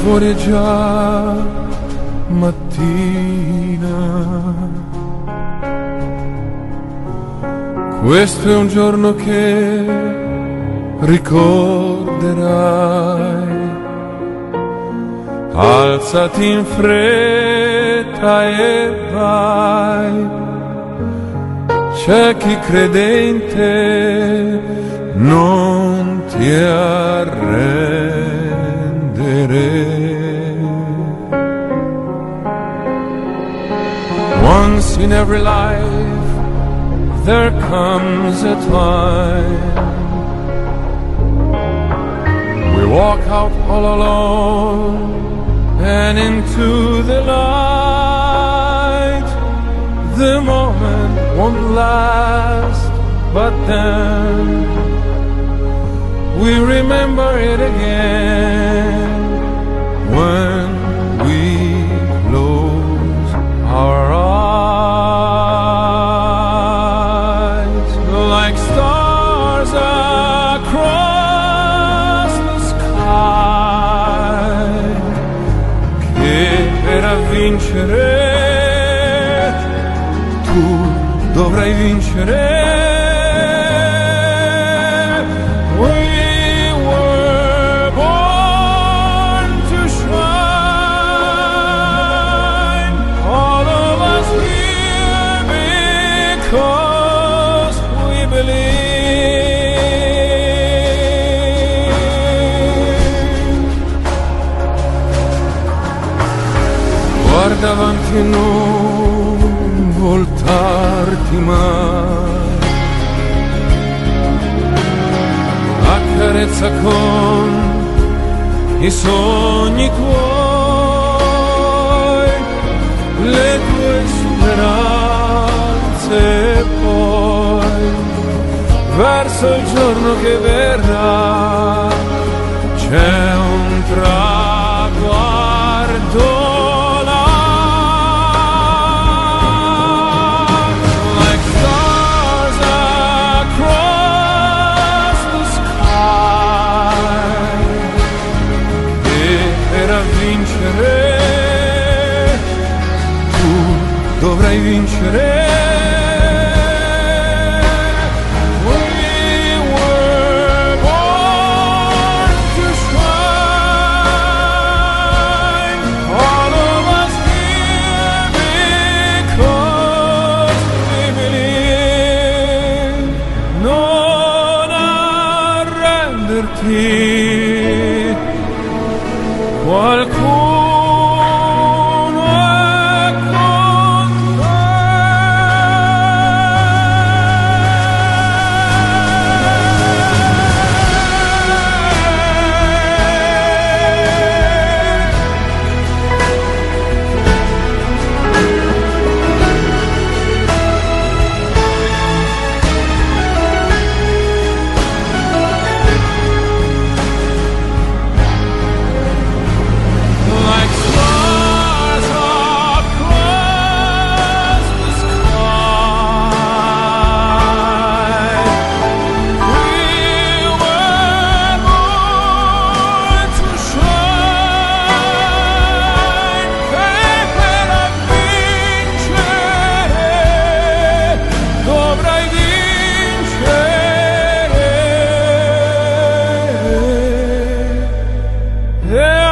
fuori è già mattina. Questo è un giorno che ricorderai. Alzati in fretta e vai. C'è chi credente non ti arrendere. Once in every life there comes a time we walk out all alone and into the light. The moment won't last, but then we remember it again when we close our eyes. Like stars across the sky, che per vincere tu dovrai vincere. We were born to shine, all of us here because we believe. Guarda avanti e non voltarti mai, accarezza con i sogni tuoi, le tue speranze e poi verso il giorno che verrà c'è un traguardo. Dovrai vincere. We were born to shine, all of us here because we believe. Non arrenderti, qualcuno yeah.